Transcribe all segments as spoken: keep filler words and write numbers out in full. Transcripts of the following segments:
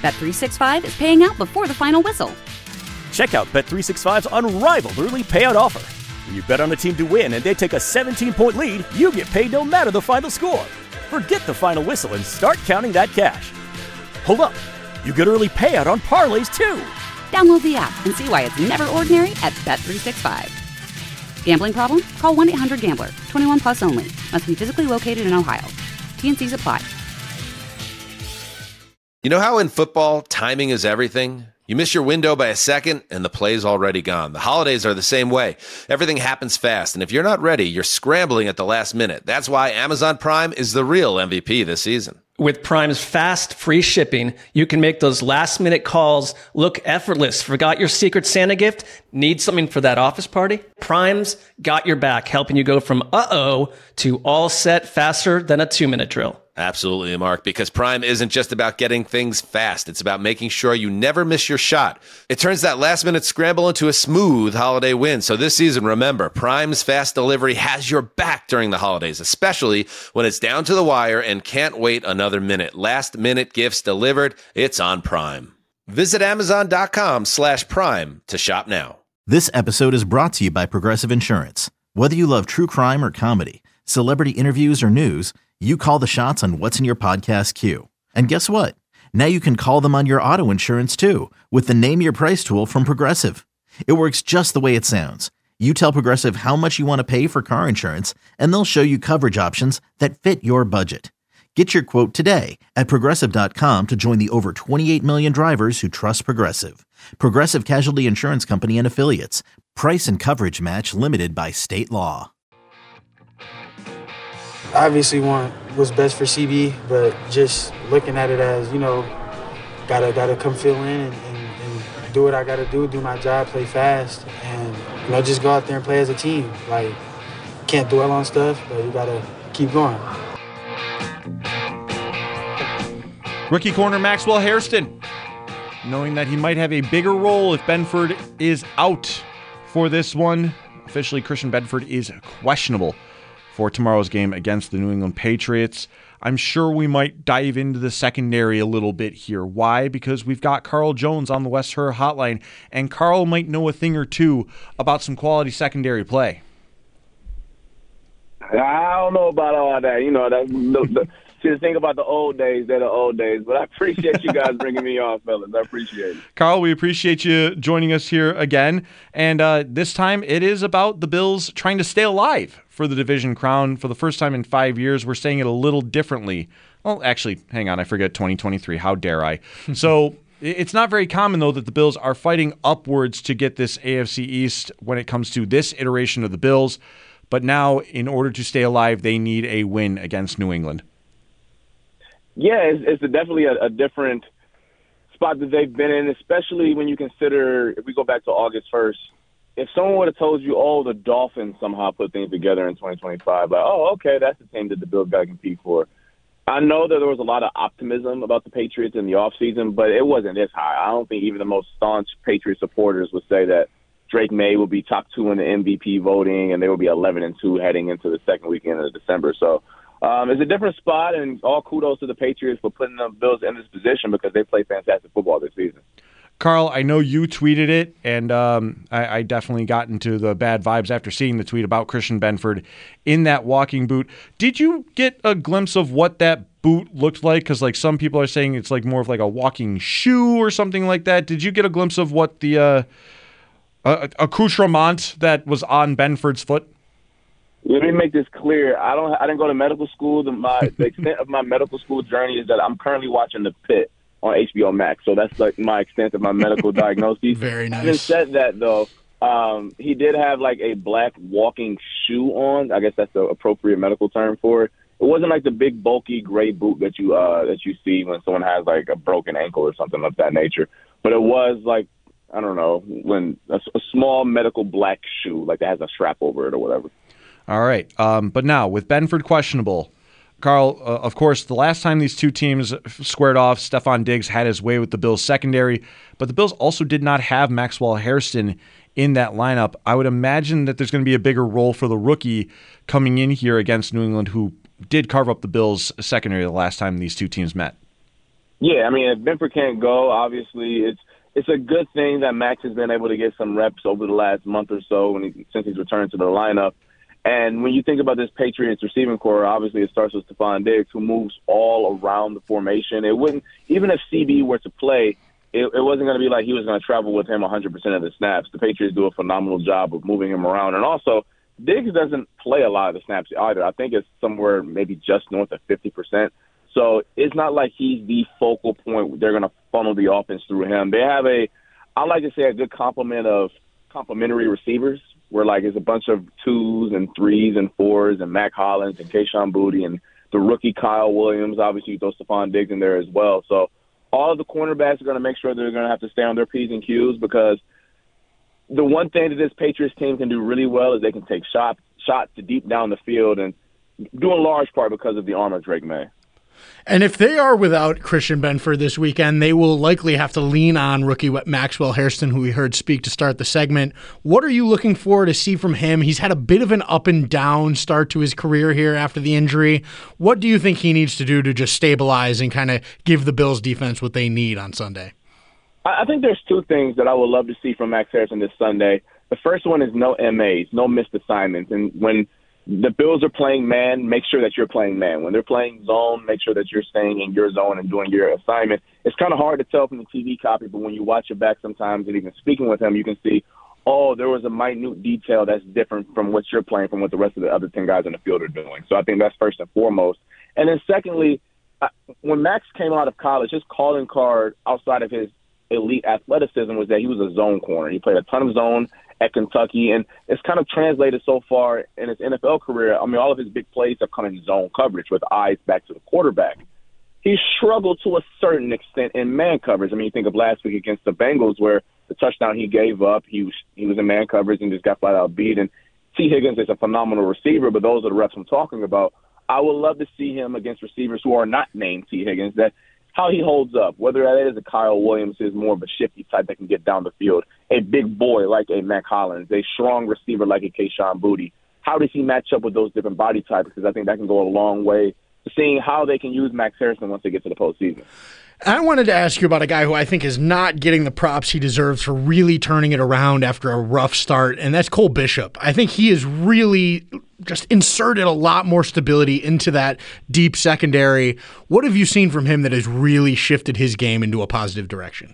Bet three sixty-five is paying out before the final whistle. Check out Bet three sixty-five's unrivaled early payout offer. When you bet on a team to win and they take a seventeen-point lead, you get paid no matter the final score. Forget the final whistle and start counting that cash. Hold up. You get early payout on parlays, too. Download the app and see why it's never ordinary at Bet three sixty-five. Gambling problem? Call one eight hundred gambler. twenty-one plus only. Must be physically located in Ohio. T N Cs apply. You know how in football, timing is everything? You miss your window by a second, and the play's already gone. The holidays are the same way. Everything happens fast, and if you're not ready, you're scrambling at the last minute. That's why Amazon Prime is the real M V P this season. With Prime's fast, free shipping, you can make those last-minute calls look effortless. Forgot your Secret Santa gift? Need something for that office party? Prime's got your back, helping you go from uh-oh to all set faster than a two-minute drill. Absolutely, Mark, because Prime isn't just about getting things fast. It's about making sure you never miss your shot. It turns that last-minute scramble into a smooth holiday win. So this season, remember, Prime's fast delivery has your back during the holidays, especially when it's down to the wire and can't wait another minute. Last-minute gifts delivered, it's on Prime. Visit Amazon.com slash Prime to shop now. This episode is brought to you by Progressive Insurance. Whether you love true crime or comedy, celebrity interviews or news, you call the shots on what's in your podcast queue. And guess what? Now you can call them on your auto insurance too with the Name Your Price tool from Progressive. It works just the way it sounds. You tell Progressive how much you want to pay for car insurance, and they'll show you coverage options that fit your budget. Get your quote today at Progressive dot com to join the over twenty-eight million drivers who trust Progressive. Progressive Casualty Insurance Company and Affiliates. Price and coverage match limited by state law. Obviously want what's best for C B, but just looking at it as, you know, gotta gotta come fill in and, and, and do what I gotta do, do my job, play fast, and, you know, just go out there and play as a team. Like, can't dwell on stuff, but you gotta keep going. Rookie corner Maxwell Hairston, knowing that he might have a bigger role if Benford is out for this one. Officially, Christian Benford is questionable for tomorrow's game against the New England Patriots. I'm sure we might dive into the secondary a little bit here. Why? Because we've got Carl Jones on the West Her hotline, and Carl might know a thing or two about some quality secondary play. I don't know about all that. You know, that, the, the, see, the thing about the old days, they're the old days. But I appreciate you guys bringing me on, fellas. I appreciate it. Carl, we appreciate you joining us here again. And uh, this time it is about the Bills trying to stay alive for the division crown. For the first time in five years, we're saying it a little differently. Well, actually, hang on. I forget twenty twenty-three. How dare I? So it's not very common, though, that the Bills are fighting upwards to get this A F C East when it comes to this iteration of the Bills. But now, in order to stay alive, they need a win against New England. Yeah, it's, it's a definitely a, a different spot that they've been in, especially when you consider, if we go back to August first, if someone would have told you, oh, the Dolphins somehow put things together in twenty twenty-five, like, oh, okay, that's the team that the Bills got to compete for. I know that there was a lot of optimism about the Patriots in the offseason, but it wasn't this high. I don't think even the most staunch Patriot supporters would say that Drake May will be top two in the M V P voting, and they will be eleven and two heading into the second weekend of December. So um, it's a different spot, and all kudos to the Patriots for putting the Bills in this position because they play fantastic football this season. Carl, I know you tweeted it, and um, I, I definitely got into the bad vibes after seeing the tweet about Christian Benford in that walking boot. Did you get a glimpse of what that boot looked like? Because like some people are saying it's like more of like a walking shoe or something like that. Did you get a glimpse of what the uh, uh, accoutrement that was on Benford's foot? Let me make this clear. I don't. I didn't go to medical school. The, my, the extent of my medical school journey is that I'm currently watching The Pit on H B O Max. So that's like my extent of my medical diagnosis. Very nice. Having said that, though, um, he did have like a black walking shoe on. I guess that's the appropriate medical term for it. It wasn't like the big bulky gray boot that you uh, that you see when someone has like a broken ankle or something of that nature. But it was like, I don't know, when a, a small medical black shoe, like that has a strap over it or whatever. All right. Um, but now, with Benford questionable, Carl, uh, of course, the last time these two teams squared off, Stephon Diggs had his way with the Bills secondary, but the Bills also did not have Maxwell Hairston in that lineup. I would imagine that there's going to be a bigger role for the rookie coming in here against New England, who did carve up the Bills secondary the last time these two teams met. Yeah, I mean, if Benford can't go, obviously it's it's a good thing that Max has been able to get some reps over the last month or so when he, since he's returned to the lineup. And when you think about this Patriots receiving core, obviously it starts with Stephon Diggs, who moves all around the formation. It wouldn't, even if C B were to play, it, it wasn't going to be like he was going to travel with him one hundred percent of the snaps. The Patriots do a phenomenal job of moving him around. And also, Diggs doesn't play a lot of the snaps either. I think it's somewhere maybe just north of fifty percent. So it's not like he's the focal point. They're going to funnel the offense through him. They have a, I like to say, a good complement of complementary receivers, where like it's a bunch of twos and threes and fours and Mac Hollins and Kayshon Boutte and the rookie Kyle Williams. Obviously, you throw Stephon Diggs in there as well. So all of the cornerbacks are going to make sure they're going to have to stay on their P's and Q's, because the one thing that this Patriots team can do really well is they can take shots, shots to deep down the field, and due in large part because of the arm of Drake May. And if they are without Christian Benford this weekend, they will likely have to lean on rookie Maxwell Hairston, who we heard speak to start the segment. What are you looking for to see from him? He's had a bit of an up and down start to his career here after the injury. What do you think he needs to do to just stabilize and kind of give the Bills defense what they need on Sunday? I think there's two things that I would love to see from Max Harrison this Sunday. The first one is no M As, no missed assignments. And when the Bills are playing man, make sure that you're playing man. When they're playing zone, make sure that you're staying in your zone and doing your assignment. It's kind of hard to tell from the T V copy, but when you watch it back sometimes and even speaking with him, you can see, oh, there was a minute detail that's different from what you're playing from what the rest of the other ten guys on the field are doing. So I think that's first and foremost. And then secondly, when Max came out of college, his calling card outside of his elite athleticism was that he was a zone corner. He played a ton of zone at Kentucky, and it's kind of translated so far in his N F L career. I mean, all of his big plays have come in zone coverage with eyes back to the quarterback. He struggled to a certain extent in man coverage. I mean, you think of last week against the Bengals where the touchdown he gave up, he was he was in man coverage and just got flat out beat. And T. Higgins is a phenomenal receiver, but those are the reps I'm talking about. I would love to see him against receivers who are not named T. Higgins, that how he holds up, whether that is a Kyle Williams, is more of a shifty type that can get down the field, a big boy like a Mac Hollins, a strong receiver like a Kayshon Boutte. How does he match up with those different body types? Because I think that can go a long way to seeing how they can use Max Harrison once they get to the postseason. I wanted to ask you about a guy who I think is not getting the props he deserves for really turning it around after a rough start, and that's Cole Bishop. I think he has really just inserted a lot more stability into that deep secondary. What have you seen from him that has really shifted his game into a positive direction?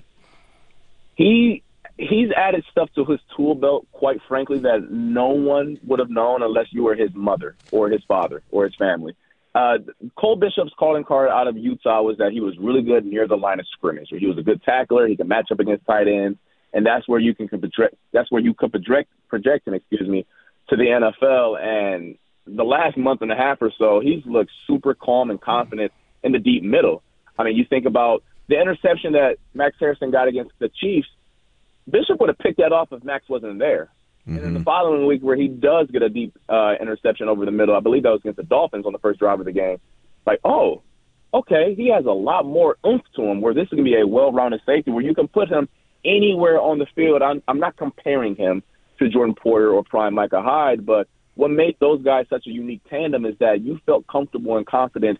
He he's added stuff to his tool belt, quite frankly, that no one would have known unless you were his mother or his father or his family. Uh, Cole Bishop's calling card out of Utah was that he was really good near the line of scrimmage. He was a good tackler. He could match up against tight ends, and that's where you can project. That's where you could project, project him, excuse me, to the N F L. And the last month and a half or so, he's looked super calm and confident in the deep middle. I mean, you think about the interception that Max Harrison got against the Chiefs. Bishop would have picked that off if Max wasn't there. And then the following week where he does get a deep uh, interception over the middle, I believe that was against the Dolphins on the first drive of the game, like, oh, okay, he has a lot more oomph to him where this is going to be a well-rounded safety where you can put him anywhere on the field. I'm, I'm not comparing him to Jordan Poyer or prime Micah Hyde, but what made those guys such a unique tandem is that you felt comfortable and confident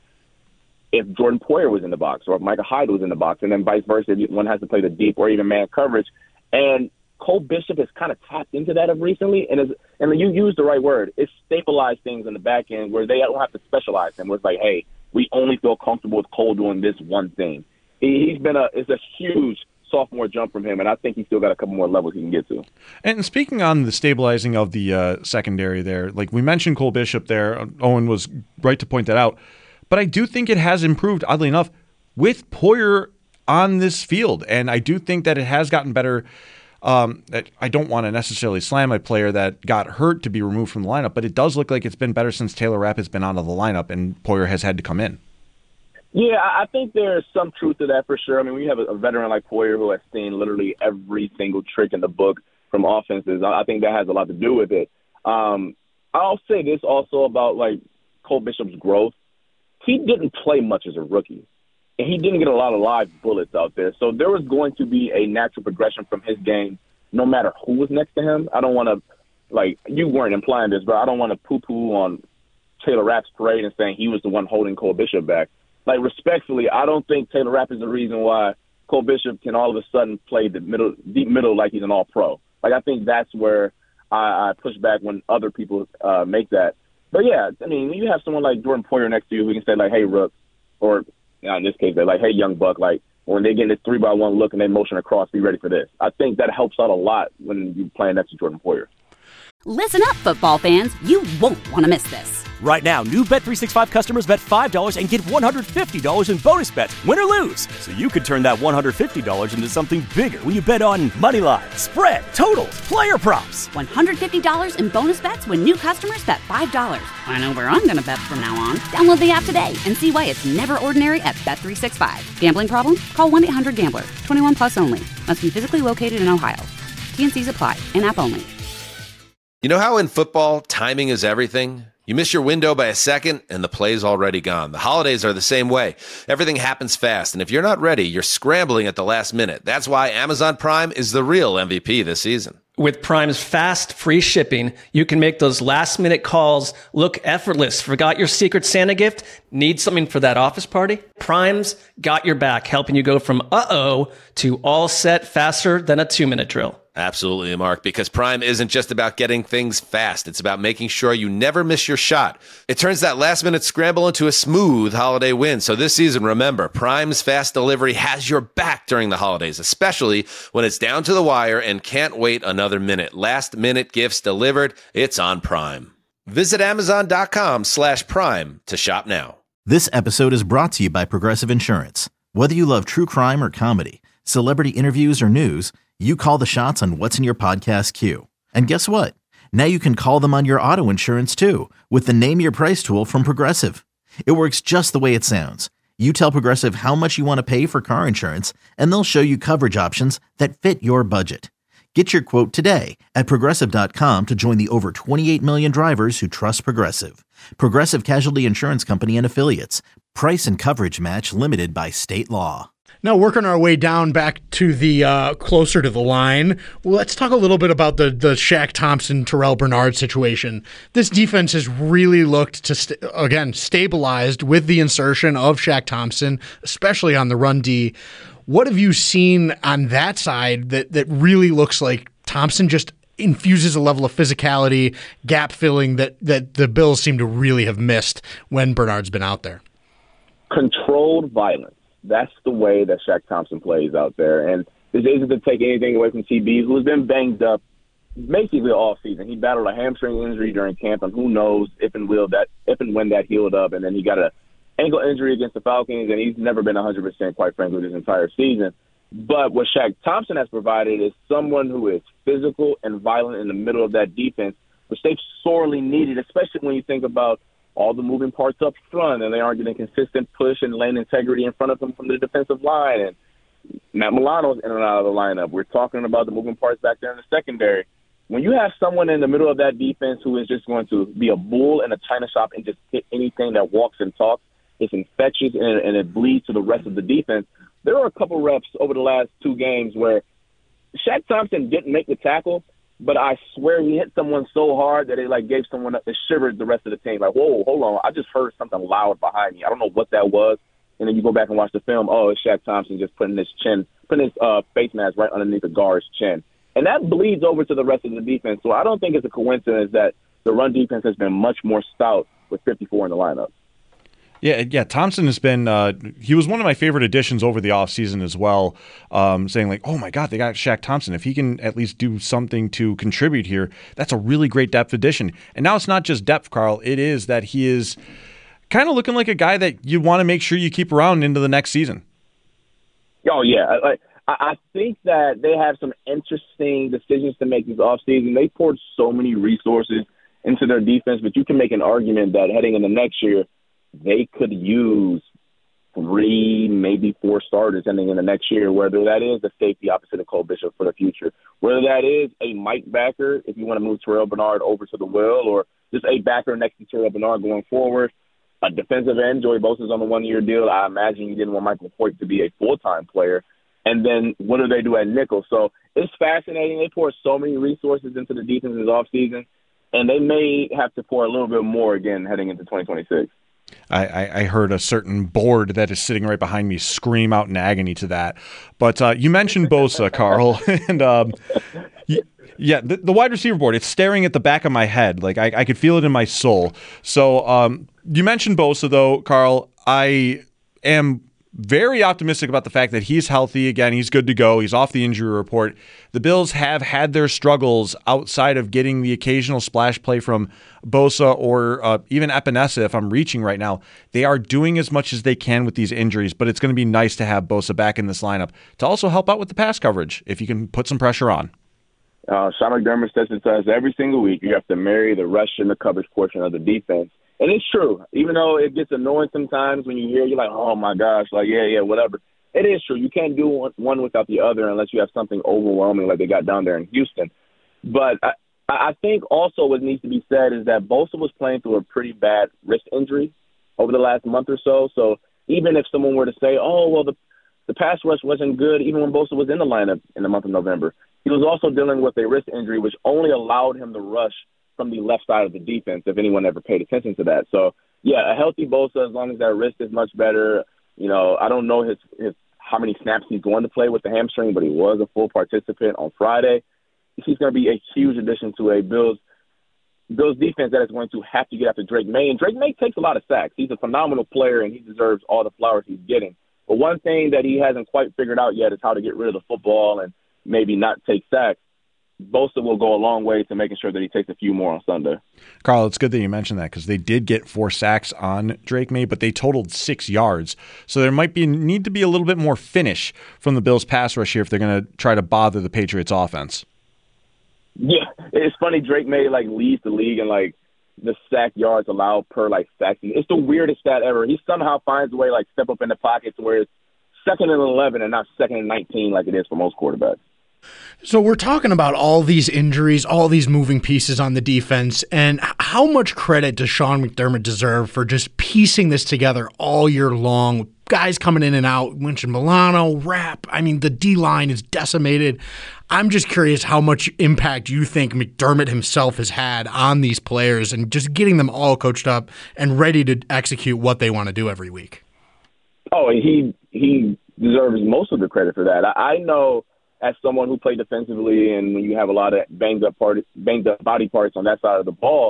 if Jordan Poyer was in the box or if Micah Hyde was in the box, and then vice versa, if one has to play the deep or even man coverage. And Cole Bishop has kind of tapped into that of recently, and is, and you used the right word. It's stabilized things in the back end where they don't have to specialize him. Where it's like, hey, we only feel comfortable with Cole doing this one thing. He, he's been a it's a huge sophomore jump from him, and I think he's still got a couple more levels he can get to. And speaking on the stabilizing of the uh, secondary there, like we mentioned Cole Bishop there, Owen was right to point that out, but I do think it has improved, oddly enough, with Poyer on this field, and I do think that it has gotten better. Um, I don't want to necessarily slam a player that got hurt to be removed from the lineup, but it does look like it's been better since Taylor Rapp has been out of the lineup and Poyer has had to come in. Yeah, I think there's some truth to that for sure. I mean, when you have a veteran like Poyer who has seen literally every single trick in the book from offenses, I think that has a lot to do with it. Um, I'll say this also about like Cole Bishop's growth. He didn't play much as a rookie. And he didn't get a lot of live bullets out there. So there was going to be a natural progression from his game no matter who was next to him. I don't want to, like, you weren't implying this, but I don't want to poo-poo on Taylor Rapp's parade and saying he was the one holding Cole Bishop back. like respectfully, I don't think Taylor Rapp is the reason why Cole Bishop can all of a sudden play the middle, deep middle like he's an all-pro. Like, I think that's where I, I push back when other people uh, make that. But, yeah, I mean, when you have someone like Jordan Poyer next to you who can say, like, hey, Rook, or you know, in this case, they're like, hey, young buck, like, when they get in this three-by-one look and they motion across, be ready for this. I think that helps out a lot when you're playing next to Jordan Poyer. Listen up, football fans. You won't want to miss this. Right now, new Bet three sixty-five customers bet five dollars and get one hundred fifty dollars in bonus bets, win or lose. So you could turn that one hundred fifty dollars into something bigger when you bet on money line, spread, totals, player props. one hundred fifty dollars in bonus bets when new customers bet five dollars. I know where I'm going to bet from now on. Download the app today and see why it's never ordinary at Bet three sixty-five. Gambling problem? Call one eight hundred gambler. twenty-one plus only. Must be physically located in Ohio. T N Cs apply. In-app only. You know how in football, timing is everything? You miss your window by a second, and the play's already gone. The holidays are the same way. Everything happens fast, and if you're not ready, you're scrambling at the last minute. That's why Amazon Prime is the real M V P this season. With Prime's fast, free shipping, you can make those last-minute calls look effortless. Forgot your Secret Santa gift? Need something for that office party? Prime's got your back, helping you go from uh-oh to all set faster than a two-minute drill. Absolutely, Mark, because Prime isn't just about getting things fast. It's about making sure you never miss your shot. It turns that last-minute scramble into a smooth holiday win. So this season, remember, Prime's fast delivery has your back during the holidays, especially when it's down to the wire and can't wait another minute. Last-minute gifts delivered, it's on Prime. Visit Amazon.com slash Prime to shop now. This episode is brought to you by Progressive Insurance. Whether you love true crime or comedy, celebrity interviews or news, you call the shots on what's in your podcast queue. And guess what? Now you can call them on your auto insurance too with the Name Your Price tool from Progressive. It works just the way it sounds. You tell Progressive how much you want to pay for car insurance, and they'll show you coverage options that fit your budget. Get your quote today at Progressive dot com to join the over twenty-eight million drivers who trust Progressive. Progressive Casualty Insurance Company and Affiliates. Price and coverage match limited by state law. Now, working our way down back to the uh, closer to the line, let's talk a little bit about the the Shaq Thompson, Terrell Bernard situation. This defense has really looked to, st- again, stabilized with the insertion of Shaq Thompson, especially on the run D. What have you seen on that side that, that really looks like Thompson just infuses a level of physicality, gap filling that, that the Bills seem to really have missed when Bernard's been out there? Controlled violence. That's the way that Shaq Thompson plays out there. And this isn't to take anything away from T B, who's been banged up basically all season. He battled a hamstring injury during camp, and who knows if and will that if and when that healed up. And then he got an ankle injury against the Falcons, and he's never been one hundred percent, quite frankly, this entire season. But what Shaq Thompson has provided is someone who is physical and violent in the middle of that defense, which they've sorely needed, especially when you think about all the moving parts up front, and they aren't getting consistent push and lane integrity in front of them from the defensive line. And Matt Milano's in and out of the lineup. We're talking about the moving parts back there in the secondary. When you have someone in the middle of that defense who is just going to be a bull in a china shop and just hit anything that walks and talks, it's infectious and, and it bleeds to the rest of the defense. There were a couple reps over the last two games where Shaq Thompson didn't make the tackle, but I swear he hit someone so hard that it like gave someone it shivered the rest of the team. Like, whoa, hold on, I just heard something loud behind me. I don't know what that was. And then you go back and watch the film. Oh, it's Shaq Thompson just putting his chin, putting his uh, face mask right underneath the guard's chin, and that bleeds over to the rest of the defense. So I don't think it's a coincidence that the run defense has been much more stout with fifty-four in the lineup. Yeah, yeah. Thompson has been uh, – he was one of my favorite additions over the offseason as well, um, saying like, oh, my God, they got Shaq Thompson. If he can at least do something to contribute here, that's a really great depth addition. And now it's not just depth, Carl. It is that he is kind of looking like a guy that you want to make sure you keep around into the next season. Oh, yeah. I, I think that they have some interesting decisions to make this offseason. They poured so many resources into their defense, but you can make an argument that heading into next year, they could use three, maybe four starters ending in the next year, whether that is a safety opposite of Cole Bishop for the future, whether that is a Mike backer if you want to move Terrell Bernard over to the will, or just a backer next to Terrell Bernard going forward. A defensive end, Joey Bosa's on the one-year deal. I imagine you didn't want Michael Hoyt to be a full-time player. And then what do they do at nickel? So it's fascinating. They pour so many resources into the defense this offseason, and they may have to pour a little bit more again heading into twenty twenty-six. I, I, I heard a certain board that is sitting right behind me scream out in agony to that. But uh, you mentioned Bosa, Carl, and um, y- yeah, the, the wide receiver board, it's staring at the back of my head. Like I, I could feel it in my soul. So um, you mentioned Bosa, though, Carl. I am very optimistic about the fact that he's healthy again. He's good to go. He's off the injury report. The Bills have had their struggles outside of getting the occasional splash play from Bosa or uh, even Epinesa, if I'm reaching right now. They are doing as much as they can with these injuries, but it's going to be nice to have Bosa back in this lineup to also help out with the pass coverage if you can put some pressure on. Uh, Sean McDermott says it to us every single week. You have to marry the rush and the coverage portion of the defense. And it's true. Even though it gets annoying sometimes when you hear, you're like, oh, my gosh, like, yeah, yeah, whatever. It is true. You can't do one, one without the other unless you have something overwhelming like they got down there in Houston. But I, I think also what needs to be said is that Bosa was playing through a pretty bad wrist injury over the last month or so. So even if someone were to say, oh, well, the, the pass rush wasn't good even when Bosa was in the lineup in the month of November, he was also dealing with a wrist injury, which only allowed him to rush from the left side of the defense, if anyone ever paid attention to that. So, yeah, a healthy Bosa, as long as that wrist is much better. You know, I don't know his, his how many snaps he's going to play with the hamstring, but he was a full participant on Friday. He's going to be a huge addition to a Bills Bills defense that is going to have to get after Drake May. And Drake May takes a lot of sacks. He's a phenomenal player, and he deserves all the flowers he's getting. But one thing that he hasn't quite figured out yet is how to get rid of the football and maybe not take sacks. Bosa will go a long way to making sure that he takes a few more on Sunday. Carl, it's good that you mentioned that because they did get four sacks on Drake May, but they totaled six yards. So there might be need to be a little bit more finish from the Bills' pass rush here if they're going to try to bother the Patriots' offense. Yeah, it's funny. Drake May like leads the league in like the sack yards allowed per like sack. It's the weirdest stat ever. He somehow finds a way like step up in the pocket to where it's second and eleven and not second and nineteen like it is for most quarterbacks. So we're talking about all these injuries, all these moving pieces on the defense, and how much credit does Sean McDermott deserve for just piecing this together all year long? Guys coming in and out, Winch and Milano, Rapp. I mean, the D-line is decimated. I'm just curious how much impact you think McDermott himself has had on these players and just getting them all coached up and ready to execute what they want to do every week. Oh, he he deserves most of the credit for that. I, I know as someone who played defensively and when you have a lot of banged up part, banged up body parts on that side of the ball,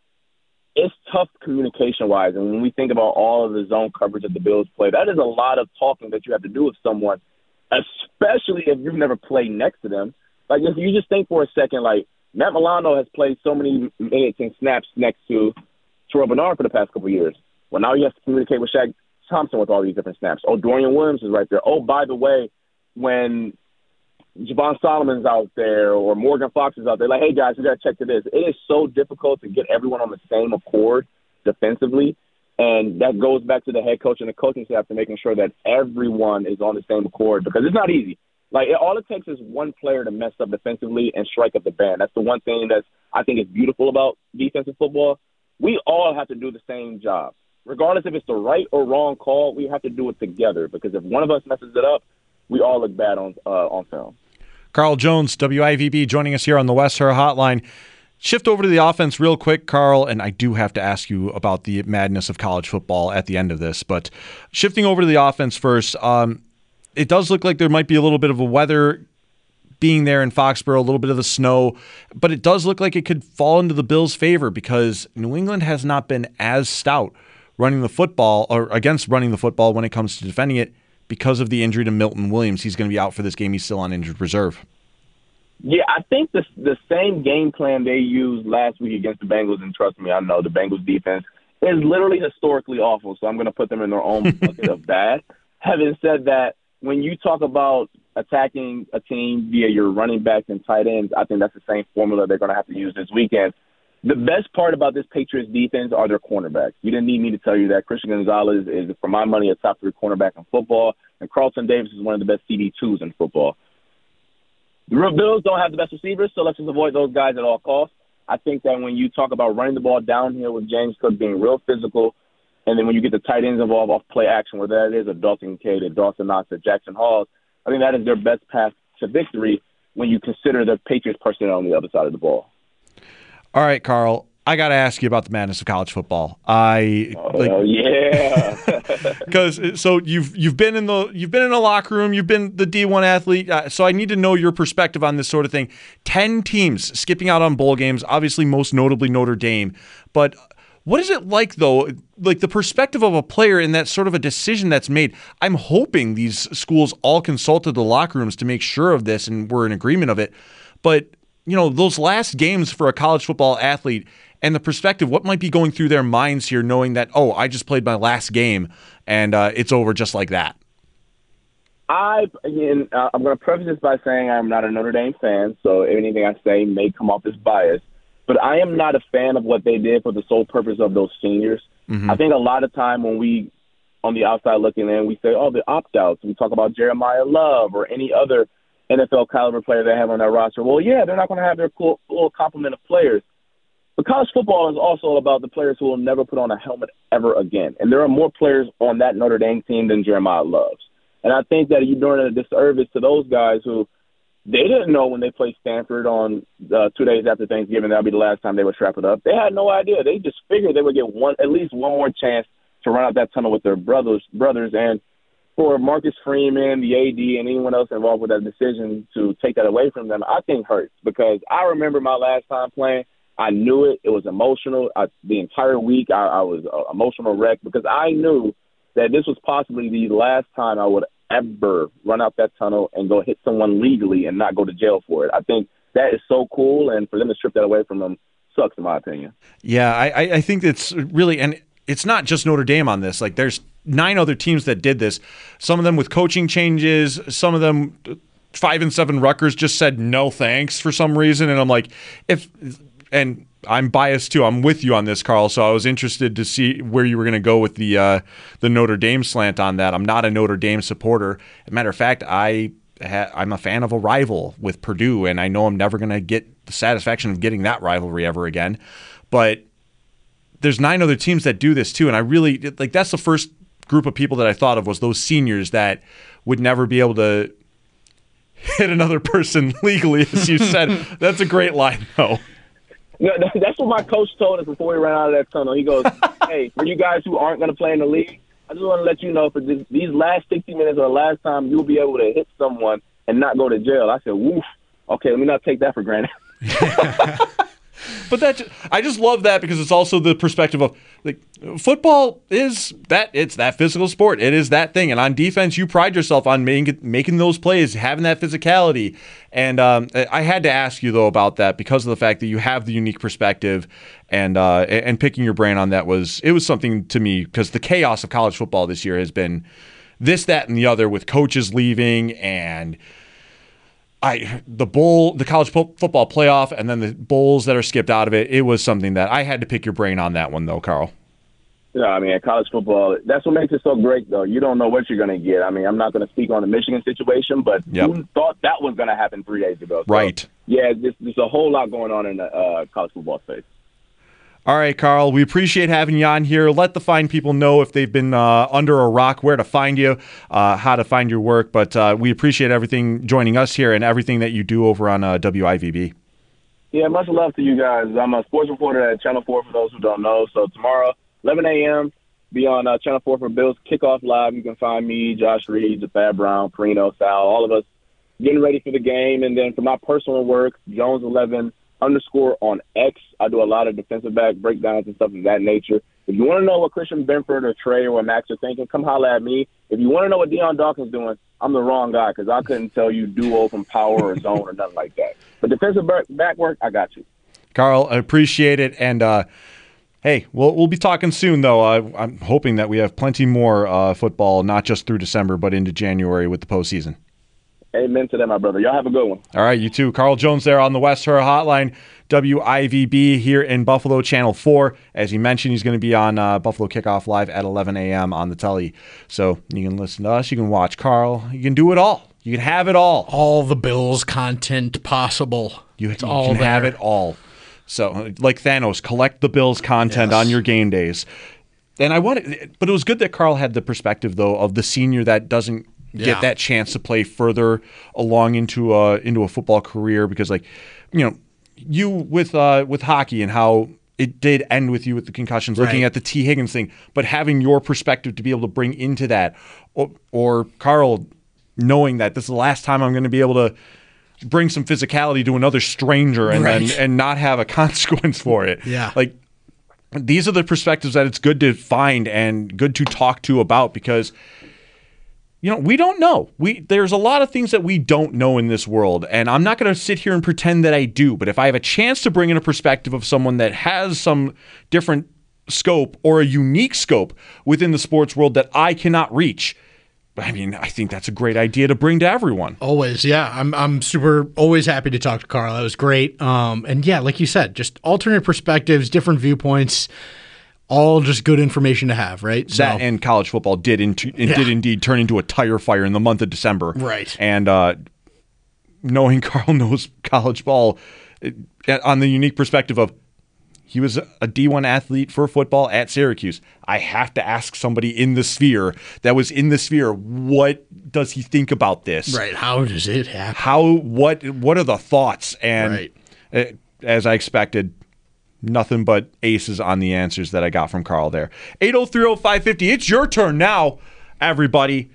it's tough communication-wise. And when we think about all of the zone coverage that the Bills play, that is a lot of talking that you have to do with someone, especially if you've never played next to them. Like, if you just think for a second, like, Matt Milano has played so many minutes and snaps next to Terrell Bernard for the past couple of years. Well, now he has to communicate with Shaq Thompson with all these different snaps. Oh, Dorian Williams is right there. Oh, by the way, when Javon Solomon's out there or Morgan Fox is out there, like, hey, guys, we got to check to this. It is so difficult to get everyone on the same accord defensively, and that goes back to the head coach and the coaching staff to making sure that everyone is on the same accord because it's not easy. Like, it, all it takes is one player to mess up defensively and strike up the band. That's the one thing that I think is beautiful about defensive football. We all have to do the same job. Regardless if it's the right or wrong call, we have to do it together because if one of us messes it up, we all look bad on uh, on film. Carl Jones, W I V B, joining us here on the West Her Hotline. Shift over to the offense real quick, Carl, and I do have to ask you about the madness of college football at the end of this. But shifting over to the offense first, um, it does look like there might be a little bit of a weather being there in Foxborough, a little bit of the snow, but it does look like it could fall into the Bills' favor because New England has not been as stout running the football or against running the football when it comes to defending it. Because of the injury to Milton Williams, he's going to be out for this game. He's still on injured reserve. Yeah, I think the the same game plan they used last week against the Bengals, and trust me, I know the Bengals defense is literally historically awful, so I'm going to put them in their own bucket of bad. Having said that, when you talk about attacking a team via your running backs and tight ends, I think that's the same formula they're going to have to use this weekend. The best part about this Patriots defense are their cornerbacks. You didn't need me to tell you that. Christian Gonzalez is, for my money, a top three cornerback in football, and Carlton Davis is one of the best C B twos in football. The Bills don't have the best receivers, so let's just avoid those guys at all costs. I think that when you talk about running the ball downhill with James Cook being real physical, and then when you get the tight ends involved off play action, where that is a Dalton Cade, a Dawson Knox, a Jackson Halls, I think that is their best path to victory when you consider the Patriots personnel on the other side of the ball. All right, Carl. I got to ask you about the madness of college football. I oh like, yeah, because so you've you've been in the you've been in a locker room, you've been the D one athlete. Uh, so I need to know your perspective on this sort of thing. Ten teams skipping out on bowl games, obviously most notably Notre Dame. But what is it like though? Like the perspective of a player in that sort of a decision that's made. I'm hoping these schools all consulted the locker rooms to make sure of this and were in agreement of it. But you know, those last games for a college football athlete. And the perspective, what might be going through their minds here, knowing that, oh, I just played my last game and uh, it's over just like that? I, again, uh, I'm going to preface this by saying I'm not a Notre Dame fan, so anything I say may come off as biased. But I am not a fan of what they did for the sole purpose of those seniors. Mm-hmm. I think a lot of time when we, on the outside looking in, we say, oh, the opt-outs. We talk about Jeremiah Love or any other N F L caliber player they have on their roster. Well, yeah, they're not going to have their full, full complement of players. But college football is also about the players who will never put on a helmet ever again. And there are more players on that Notre Dame team than Jeremiah Love's. And I think that you're doing a disservice to those guys who they didn't know when they played Stanford on uh, two days after Thanksgiving that'll be the last time they would strap it up. They had no idea. They just figured they would get one, at least one more chance to run out that tunnel with their brothers. brothers. And for Marcus Freeman, the A D, and anyone else involved with that decision to take that away from them, I think hurts. Because I remember my last time playing, I knew it. It was emotional. I, the entire week, I, I was an emotional wreck because I knew that this was possibly the last time I would ever run out that tunnel and go hit someone legally and not go to jail for it. I think that is so cool, and for them to strip that away from them sucks, in my opinion. Yeah, I, I think it's really – and it's not just Notre Dame on this. Like, there's nine other teams that did this, some of them with coaching changes, some of them – five and seven Rutgers just said no thanks for some reason, and I'm like, if – and I'm biased too. I'm with you on this, Carl. So I was interested to see where you were going to go with the uh, the Notre Dame slant on that. I'm not a Notre Dame supporter. As a matter of fact, I ha- I'm a fan of a rival with Purdue, and I know I'm never going to get the satisfaction of getting that rivalry ever again. But there's nine other teams that do this too, and I really like. That's the first group of people that I thought of was those seniors that would never be able to hit another person legally, as you said. That's a great line, though. No, that's what my coach told us before we ran out of that tunnel. He goes, hey, for you guys who aren't going to play in the league, I just want to let you know for this, these last sixty minutes or the last time you'll be able to hit someone and not go to jail. I said, woof. Okay, let me not take that for granted. But that I just love that because it's also the perspective of like football is that it's that physical sport. It is that thing. And on defense, you pride yourself on making making those plays, having that physicality. And um, I had to ask you, though, about that because of the fact that you have the unique perspective and uh, and picking your brain on that was it was something to me because the chaos of college football this year has been this, that, and the other with coaches leaving and I the bowl, the college po- football playoff, and then the bowls that are skipped out of it. It was something that I had to pick your brain on that one, though, Carl. Yeah, I mean, college football, that's what makes it so great, though. You don't know what you're going to get. I mean, I'm not going to speak on the Michigan situation, but yep. Who thought that was going to happen three days ago? So, right. Yeah, there's, there's a whole lot going on in the uh, college football space. All right, Carl, we appreciate having you on here. Let the fine people know if they've been uh, under a rock, where to find you, uh, how to find your work. But uh, we appreciate everything joining us here and everything that you do over on uh, W I V B. Yeah, much love to you guys. I'm a sports reporter at Channel four for those who don't know. So tomorrow, eleven a.m., be on uh, Channel four for Bills Kickoff Live. You can find me, Josh Reed, Jafar Brown, Perino, Sal, all of us getting ready for the game. And then for my personal work, Jones eleven underscore on X. I do a lot of defensive back breakdowns and stuff of that nature. If you want to know what Christian Benford or Trey or Max are thinking, come holler at me. If you want to know what Deion Dawkins doing, I'm the wrong guy because I couldn't tell you duo from power or zone or nothing like that. But defensive back work, I got you. Carl, I appreciate it. And, uh, hey, we'll we'll be talking soon, though. Uh, I'm hoping that we have plenty more uh, football, not just through December, but into January with the postseason. Amen to that, my brother. Y'all have a good one. All right, you too. Carl Jones there on the West Her Hotline, W I V B here in Buffalo, Channel four. As he mentioned, he's going to be on uh, Buffalo Kickoff Live at eleven a.m. on the telly. So you can listen to us, you can watch Carl, you can do it all. You can have it all. All the Bills content possible. You, it's you all can there. have it all. So, like Thanos, collect the Bills content yes. on your game days. And I wanted, but it was good that Carl had the perspective, though, of the senior that doesn't get yeah. that chance to play further along into a into a football career because, like, you know, you with uh, with hockey and how it did end with you with the concussions, looking Right. at the T. Higgins thing, but having your perspective to be able to bring into that, or, or Carl knowing that this is the last time I'm going to be able to bring some physicality to another stranger and Right. and, and not have a consequence for it. Yeah. Like, these are the perspectives that it's good to find and good to talk to about, because you know, we don't know. We there's a lot of things that we don't know in this world, and I'm not going to sit here and pretend that I do. But if I have a chance to bring in a perspective of someone that has some different scope or a unique scope within the sports world that I cannot reach, I mean, I think that's a great idea to bring to everyone. Always, yeah. I'm I'm super always happy to talk to Carl. That was great. Um, and yeah, like you said, just alternate perspectives, different viewpoints, all just good information to have, right? So That and college football did into, it Yeah. did indeed turn into a tire fire in the month of December. Right. And uh, knowing Carl knows college ball it, on the unique perspective of he was a D one athlete for football at Syracuse. I have to ask somebody in the sphere that was in the sphere, what does he think about this? right, how does it happen? How what what are the thoughts? And Right. uh, as I expected, nothing but aces on the answers that I got from Carl there. eight oh three oh five fifty. It's your turn now, everybody.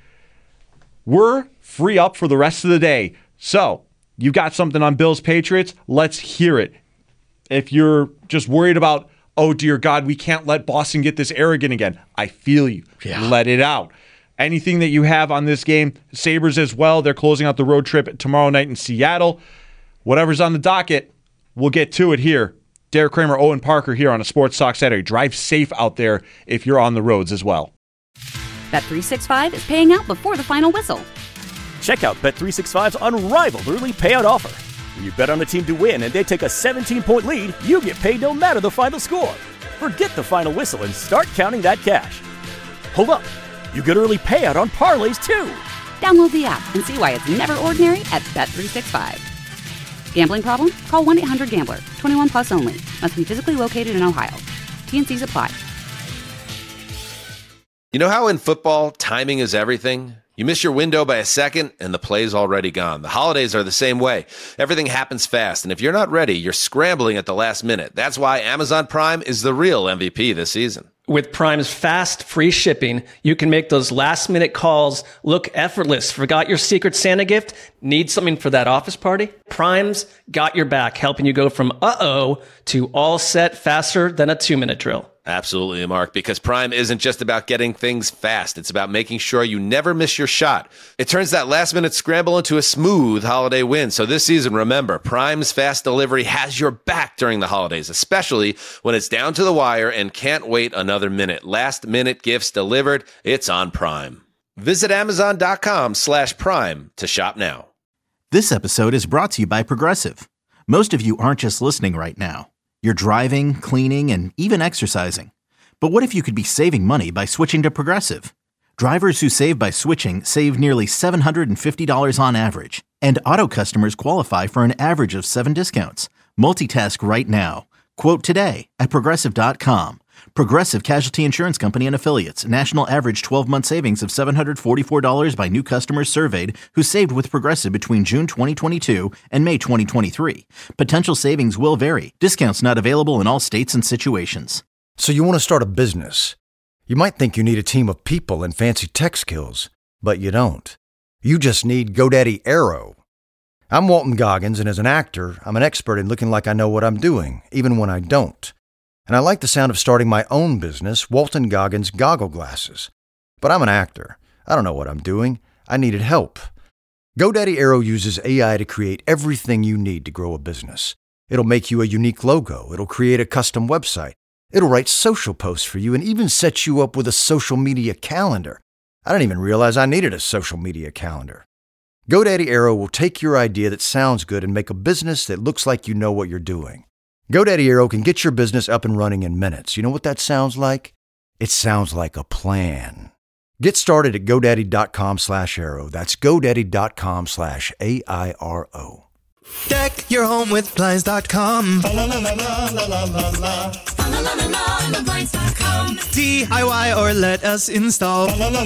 We're free up for the rest of the day. So, you got something on Bills Patriots? Let's hear it. If you're just worried about, oh dear God, we can't let Boston get this arrogant again, I feel you. Yeah. Let it out. Anything that you have on this game, Sabres as well. They're closing out the road trip tomorrow night in Seattle. Whatever's on the docket, we'll get to it here. Derek Kramer, Owen Parker here on a Sports Talk Saturday. Drive safe out there if you're on the roads as well. Bet three sixty-five is paying out before the final whistle. Check out Bet three sixty-five's unrivaled early payout offer. When you bet on a team to win and they take a seventeen-point lead, you get paid no matter the final score. Forget the final whistle and start counting that cash. Hold up. You get early payout on parlays too. Download the app and see why it's never ordinary at Bet three sixty-five. Gambling problem? Call one eight hundred gambler. twenty-one plus only. Must be physically located in Ohio. T N Cs apply. You know how in football, timing is everything? You miss your window by a second, and the play's already gone. The holidays are the same way. Everything happens fast, and if you're not ready, you're scrambling at the last minute. That's why Amazon Prime is the real M V P this season. With Prime's fast, free shipping, you can make those last-minute calls look effortless. Forgot your Secret Santa gift? Need something for that office party? Prime's got your back, helping you go from uh-oh to all set faster than a two-minute drill. Absolutely, Mark, because Prime isn't just about getting things fast. It's about making sure you never miss your shot. It turns that last-minute scramble into a smooth holiday win. So this season, remember, Prime's fast delivery has your back during the holidays, especially when it's down to the wire and can't wait another minute. Last-minute gifts delivered. It's on Prime. Visit Amazon.com slash Prime to shop now. This episode is brought to you by Progressive. Most of you aren't just listening right now. You're driving, cleaning, and even exercising. But what if you could be saving money by switching to Progressive? Drivers who save by switching save nearly seven hundred fifty dollars on average. And auto customers qualify for an average of seven discounts. Multitask right now. Quote today at Progressive dot com. Progressive Casualty Insurance Company and Affiliates. National average twelve-month savings of seven hundred forty-four dollars by new customers surveyed who saved with Progressive between June twenty twenty-two and May twenty twenty-three. Potential savings will vary. Discounts not available in all states and situations. So you want to start a business. You might think you need a team of people and fancy tech skills, but you don't. You just need GoDaddy Aero. I'm Walton Goggins, and as an actor, I'm an expert in looking like I know what I'm doing, even when I don't. And I like the sound of starting my own business, Walton Goggins Goggle Glasses. But I'm an actor. I don't know what I'm doing. I needed help. GoDaddy Aero uses A I to create everything you need to grow a business. It'll make you a unique logo. It'll create a custom website. It'll write social posts for you and even set you up with a social media calendar. I didn't even realize I needed a social media calendar. GoDaddy Aero will take your idea that sounds good and make a business that looks like you know what you're doing. GoDaddy Aero can get your business up and running in minutes. You know what that sounds like? It sounds like a plan. Get started at GoDaddy.com slash Aero. That's GoDaddy.com slash A I R O. Deck your home with Blinds dot com. D I Y or let us install.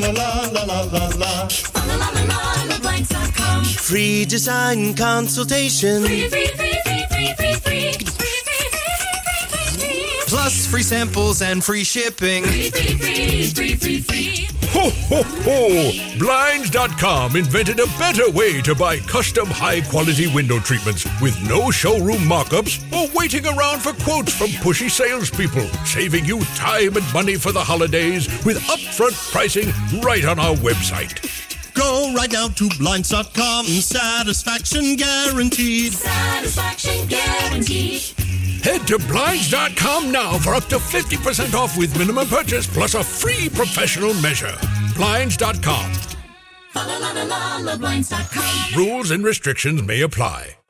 Free design consultation. Free, free, free, free, free, free, free. Plus free samples and free shipping. Free, free, free, free, free, free. Ho, ho, ho! Blinds dot com invented a better way to buy custom high-quality window treatments with no showroom mock-ups or waiting around for quotes from pushy salespeople, saving you time and money for the holidays with upfront pricing right on our website. Go right now to Blinds dot com. Satisfaction guaranteed. Satisfaction guaranteed. Head to Blinds dot com now for up to fifty percent off with minimum purchase plus a free professional measure. Blinds dot com. La la la la la, Blinds dot com. Rules and restrictions may apply.